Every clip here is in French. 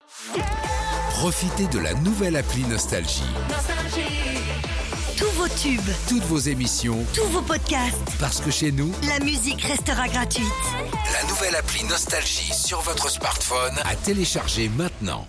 Profitez de la nouvelle appli Nostalgie. Tous vos tubes, Toutes vos émissions, tous vos podcasts, parce que chez nous, la musique restera gratuite. la nouvelle appli Nostalgie sur votre smartphone à télécharger maintenant.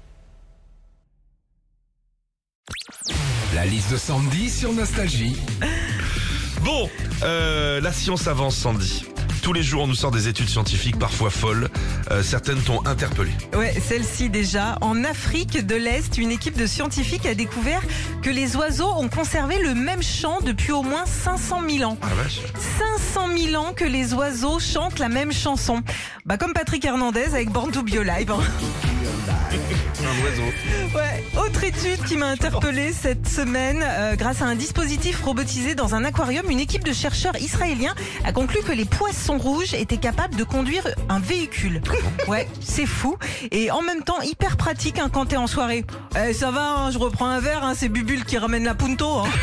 La liste de Sandy sur Nostalgie. Bon, la science avance, Sandy. Tous les jours, on nous sort des études scientifiques, parfois folles. Certaines t'ont interpellé. Ouais, celle-ci déjà. En Afrique de l'Est, une équipe de scientifiques a découvert que les oiseaux ont conservé le même chant depuis au moins 500 000 ans. Ah la vache. 500 000 ans que les oiseaux chantent la même chanson. Bah comme Patrick Hernandez avec Born to Be Alive. Un oiseau. Ouais, autre étude qui m'a interpellée cette semaine. Grâce à un dispositif robotisé dans un aquarium, une équipe de chercheurs israéliens a conclu que les poissons rouges étaient capables de conduire un véhicule. Ouais, c'est fou. Et en même temps, hyper pratique quand t'es en soirée. Ça va, hein, je reprends un verre, hein, c'est Bubule qui ramène la punto. Hein.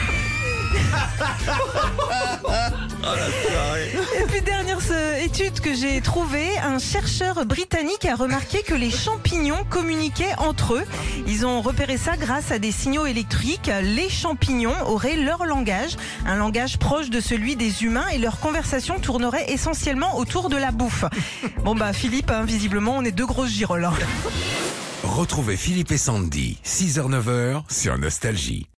Et puis dernière étude que j'ai trouvée, un chercheur britannique a remarqué que les champignons communiquaient entre eux. Ils ont repéré ça grâce à des signaux électriques. Les champignons auraient leur langage, un langage proche de celui des humains, et leur conversation tournerait essentiellement autour de la bouffe. Bon bah Philippe, hein, visiblement on est deux grosses girolles. Hein. Retrouvez Philippe et Sandy, 6h-9h sur Nostalgie.